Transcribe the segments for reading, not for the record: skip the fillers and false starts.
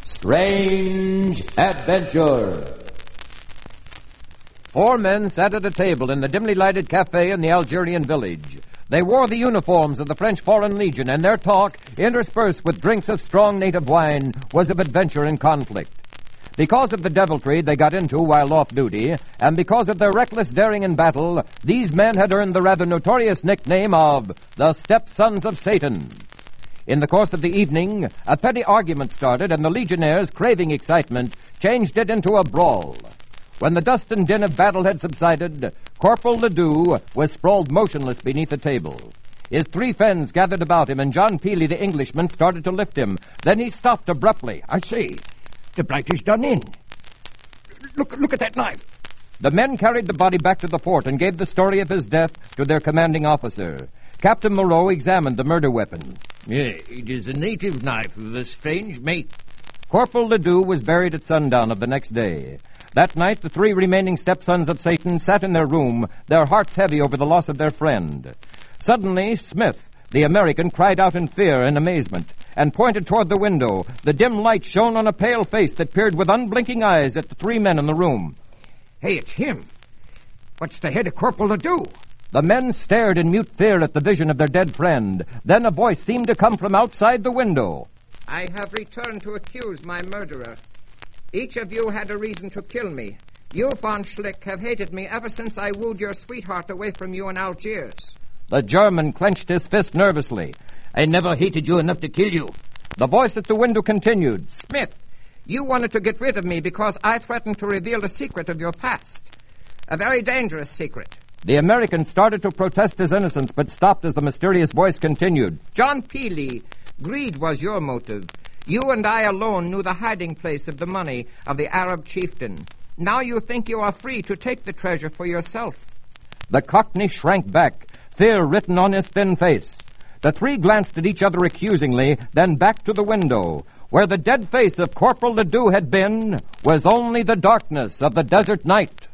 Strange Adventure. 4 men sat at a table in the dimly lighted cafe in the Algerian village. They wore the uniforms of the French Foreign Legion, and their talk, interspersed with drinks of strong native wine, was of adventure and conflict. Because of the deviltry they got into while off duty, and because of their reckless daring in battle, these men had earned the rather notorious nickname of the Stepsons of Satan. In the course of the evening, a petty argument started, and the Legionnaires, craving excitement, changed it into a brawl. When the dust and din of battle had subsided, Corporal Ledoux was sprawled motionless beneath a table. His 3 friends gathered about him, and John Peely, the Englishman, started to lift him. Then he stopped abruptly. I say, the blight is done in. Look at that knife. The men carried the body back to the fort and gave the story of his death to their commanding officer. Captain Moreau examined the murder weapon. Yeah, it is a native knife of a strange make. Corporal Ledoux was buried at sundown of the next day. That night, the 3 remaining stepsons of Satan sat in their room, their hearts heavy over the loss of their friend. Suddenly, Smith, the American, cried out in fear and amazement and pointed toward the window. The dim light shone on a pale face that peered with unblinking eyes at the 3 men in the room. Hey, it's him. What's the head of Corporal Ledoux? The men stared in mute fear at the vision of their dead friend. Then a voice seemed to come from outside the window. I have returned to accuse my murderer. Each of you had a reason to kill me. You, von Schlick, have hated me ever since I wooed your sweetheart away from you in Algiers. The German clenched his fist nervously. I never hated you enough to kill you. The voice at the window continued. Smith, you wanted to get rid of me because I threatened to reveal the secret of your past. A very dangerous secret. The American started to protest his innocence, but stopped as the mysterious voice continued. John Peely, greed was your motive. You and I alone knew the hiding place of the money of the Arab chieftain. Now you think you are free to take the treasure for yourself. The Cockney shrank back, fear written on his thin face. The 3 glanced at each other accusingly, then back to the window. Where the dead face of Corporal Ledoux had been was only the darkness of the desert night.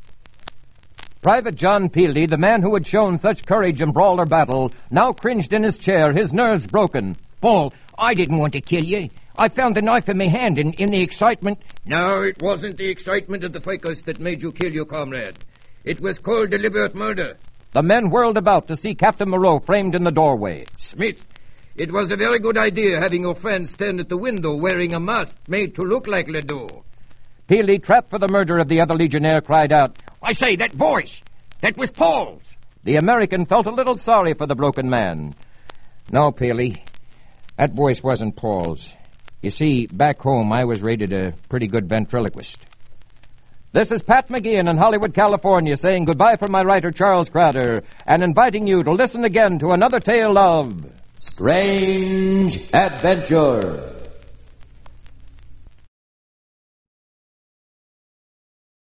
Private John Peely, the man who had shown such courage in brawl or battle, now cringed in his chair, his nerves broken. Paul, I didn't want to kill you. I found the knife in my hand in the excitement. No, it wasn't the excitement of the fracas that made you kill your comrade. It was cold, deliberate murder. The men whirled about to see Captain Moreau framed in the doorway. Smith, it was a very good idea having your friend stand at the window wearing a mask made to look like Ledoux. Peely, trapped for the murder of the other Legionnaire, cried out, I say, that voice! That was Paul's! The American felt a little sorry for the broken man. No, Peely. That voice wasn't Paul's. You see, back home, I was rated a pretty good ventriloquist. This is Pat McGeehan in Hollywood, California, saying goodbye from my writer, Charles Crowder, and inviting you to listen again to another tale of Strange Adventure.